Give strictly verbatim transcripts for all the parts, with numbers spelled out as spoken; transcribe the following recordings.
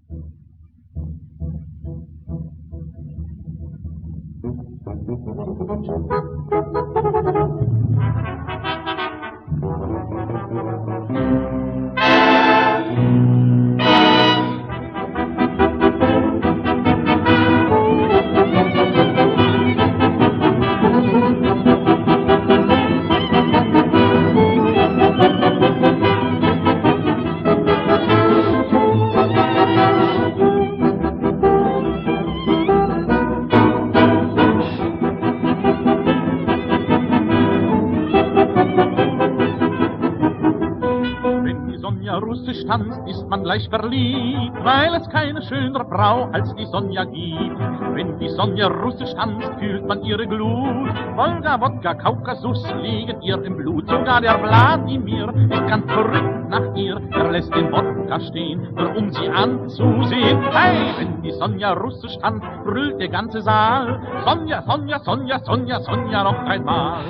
Russisch tanzt, ist man gleich verliebt, weil es keine schönere Frau als die Sonja gibt. Wenn die Sonja Russisch tanzt, fühlt man ihre Glut. Wolga, Wodka, Kaukasus liegen ihr im Blut. Sogar der Wladimir ist ganz verrückt nach ihr. Er lässt den Wodka stehen, nur um sie anzusehen. Hey, wenn die Sonja Russisch tanzt, brüllt der ganze Saal. Sonja, Sonja, Sonja, Sonja, Sonja noch einmal.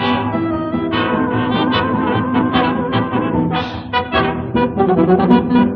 Thank you.